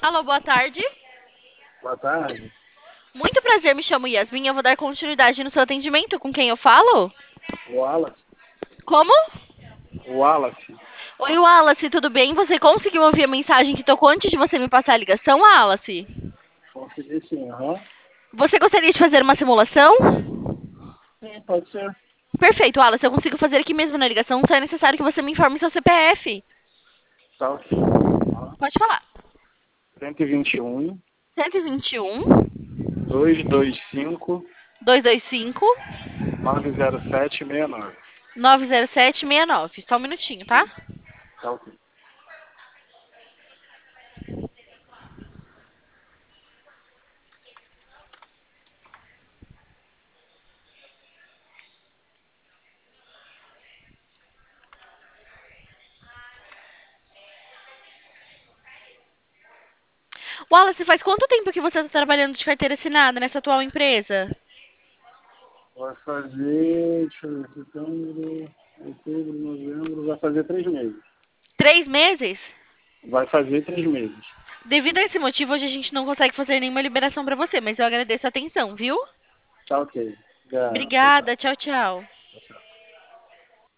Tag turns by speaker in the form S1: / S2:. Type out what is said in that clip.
S1: Alô, boa tarde.
S2: Boa tarde.
S1: Muito prazer, me chamo Yasmin. Eu vou dar continuidade no seu atendimento. Com quem eu falo?
S2: Wallace.
S1: Como?
S2: Wallace.
S1: Oi, Wallace, tudo bem? Você conseguiu ouvir a mensagem que tocou antes de você me passar a ligação, Wallace?
S2: Consegui sim, aham.
S1: Você gostaria de fazer uma simulação?
S2: Sim, pode ser.
S1: Perfeito, Wallace. Eu consigo fazer aqui mesmo na ligação. Só é necessário que você me informe seu CPF.
S2: Tá ok. Aham.
S1: Pode falar.
S2: 121,
S1: 121
S2: 225,
S1: 225
S2: 90769.
S1: 90769. Só um minutinho, tá?
S2: Isso. Tá ok.
S1: Wallace, faz quanto tempo que você está trabalhando de carteira assinada nessa atual empresa?
S2: Vai fazer, deixa eu ver, setembro, outubro, novembro, vai fazer 3 meses.
S1: 3 meses?
S2: Vai fazer 3 meses.
S1: Devido a esse motivo, hoje a gente não consegue fazer nenhuma liberação pra você, mas eu agradeço a atenção, viu?
S2: Tá ok. Obrigado. Tchau,
S1: Obrigada,
S2: tchau.
S1: tchau, tchau.
S2: Tchau, tchau.